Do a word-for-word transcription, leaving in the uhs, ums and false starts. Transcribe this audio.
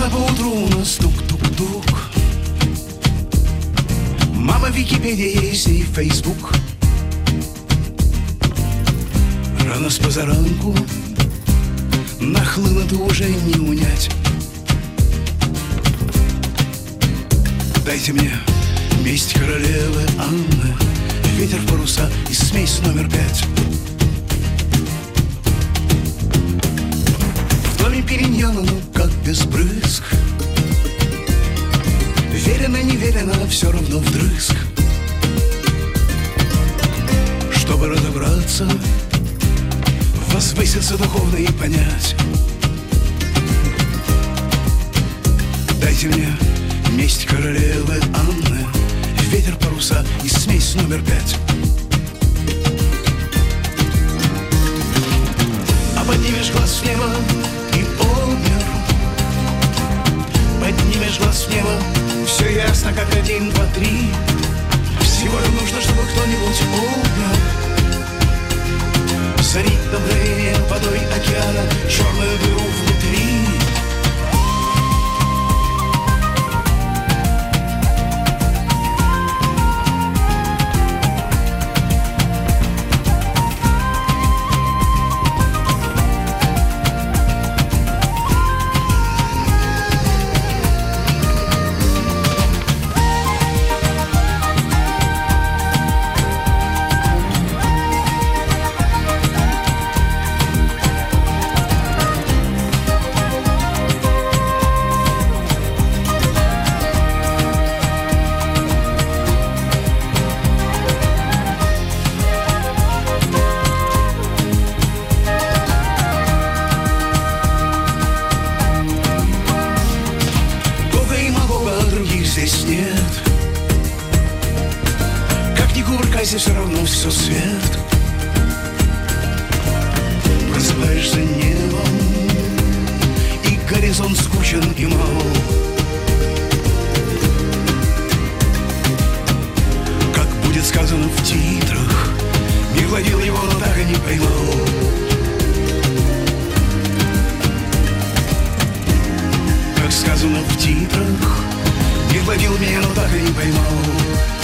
Рано поутру у нас тук-тук-тук. Мама Википедия, есть и Фейсбук. Рано с позаранку нахлынут уже не унять. Дайте мне месть королевы Анны, ветер в паруса и смесь номер пять. В доме Периньона, ну как без брызг. Верено, не верено, все равно вдрызг. Чтобы разобраться, возвыситься духовно и понять. Дайте мне месть королевы Анны, ветер, паруса и смесь номер пять. А поднимешь глаз в небо и умер. Поднимешь глаз в небо, все ясно, как один, два, три. Всего лишь нужно, чтобы кто-нибудь умер. Зарить давление водой океана, черную дыру внутри. Здесь нет. Как ни кувыркайся, все равно все свет. Просыпаешься небом, и горизонт скучен и мал. Как будет сказано в титрах, мир ловил его, но так и не поймал. Как сказано в титрах, мир ловил меня, но так и не поймал.